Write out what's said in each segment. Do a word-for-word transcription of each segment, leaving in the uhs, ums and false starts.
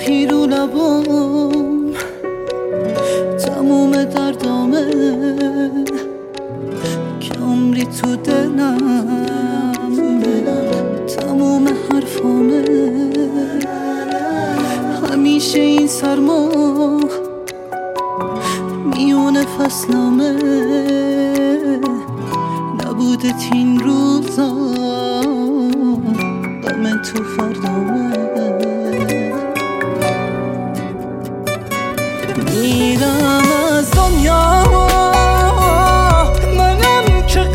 ماهی رو لبام، تموم دردامه که عمری تو دلم، تموم حرفامه همیشه این سرما میونه فصلامه، نبودت این روزا غم تو فردامه. میرم از دنیا منم که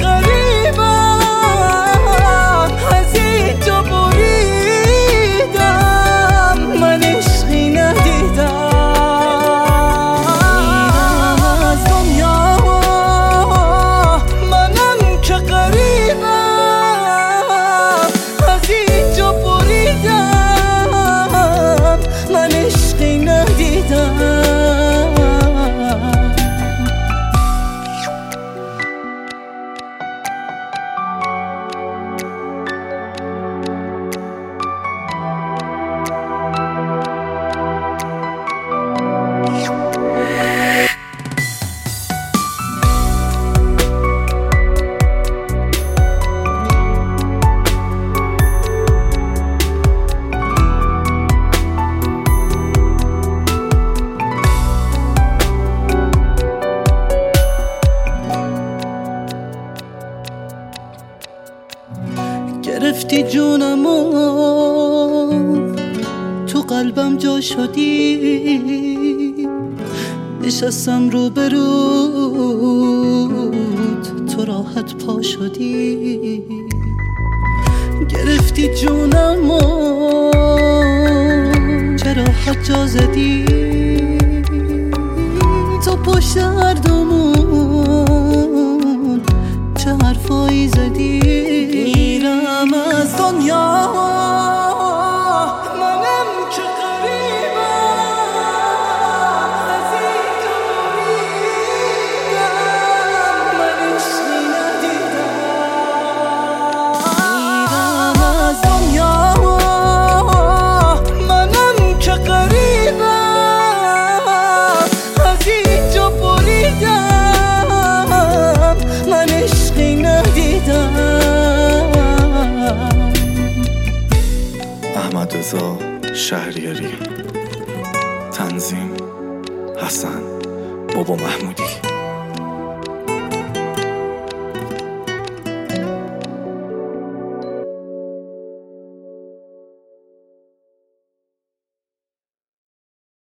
غریبم، از اینجا بریدم من عشقی ندیدم. میرم از دنیا منم که غریبم، از اینجا بریدم من عشقی ندیدم. گرفتی جونمو تو قلبم جا شدی، نشستم رو به رود تو راحت پا شدی. گرفتی جونمو چرا حد جا زدی، تو پشت هردومون چه حرفایی زدی. میرم از دنیا منم که غریبم، از اینجا بریدم من عشقی ندیدم. میرم از دنیا منم که غریبم، از اینجا بریدم من عشقی ندیدم. احمدرضا شهریاری، تنظیم حسن بابا محمودی.